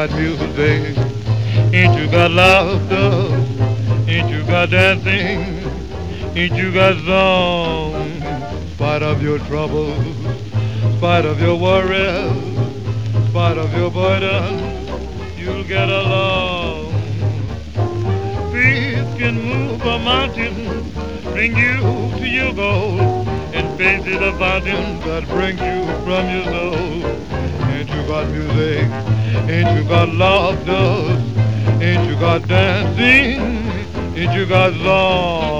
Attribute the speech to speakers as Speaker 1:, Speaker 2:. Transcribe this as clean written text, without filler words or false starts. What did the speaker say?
Speaker 1: got music? Ain't you got laughter? Ain't you got dancing? Ain't you got song? Spite of your troubles, spite of your worries, spite of your burden, you'll get along. Faith can move a mountain, bring you to your goal, and faith is a fountain that brings you from your soul. Ain't you got music? Ain't you got laughter? Ain't you got dancing? Ain't you got song?